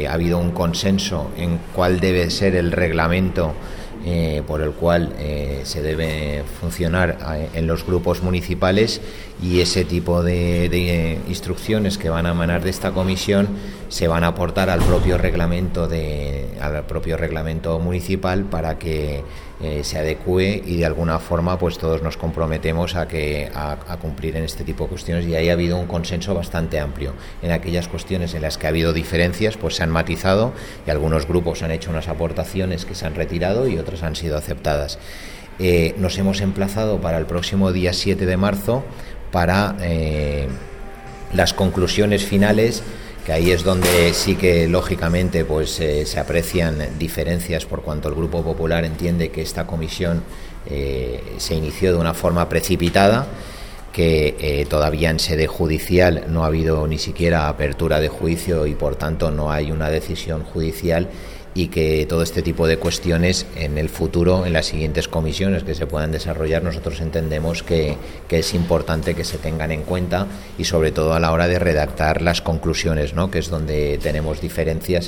ha habido un consenso en cuál debe ser el reglamento por el cual se debe funcionar en los grupos municipales, y ese tipo de instrucciones que van a emanar de esta comisión se van a aportar al propio reglamento municipal para que se adecue, y de alguna forma pues todos nos comprometemos a cumplir en este tipo de cuestiones. Y ahí ha habido un consenso bastante amplio. En aquellas cuestiones en las que ha habido diferencias pues se han matizado, y algunos grupos han hecho unas aportaciones que se han retirado y otras han sido aceptadas. Nos hemos emplazado para el próximo día 7 de marzo para las conclusiones finales, que ahí es donde sí que lógicamente pues se aprecian diferencias, por cuanto el Grupo Popular entiende que esta comisión se inició de una forma precipitada, que todavía en sede judicial no ha habido ni siquiera apertura de juicio y por tanto no hay una decisión judicial, y que todo este tipo de cuestiones en el futuro, en las siguientes comisiones que se puedan desarrollar, nosotros entendemos que es importante que se tengan en cuenta, y sobre todo a la hora de redactar las conclusiones, ¿no?, que es donde tenemos diferencias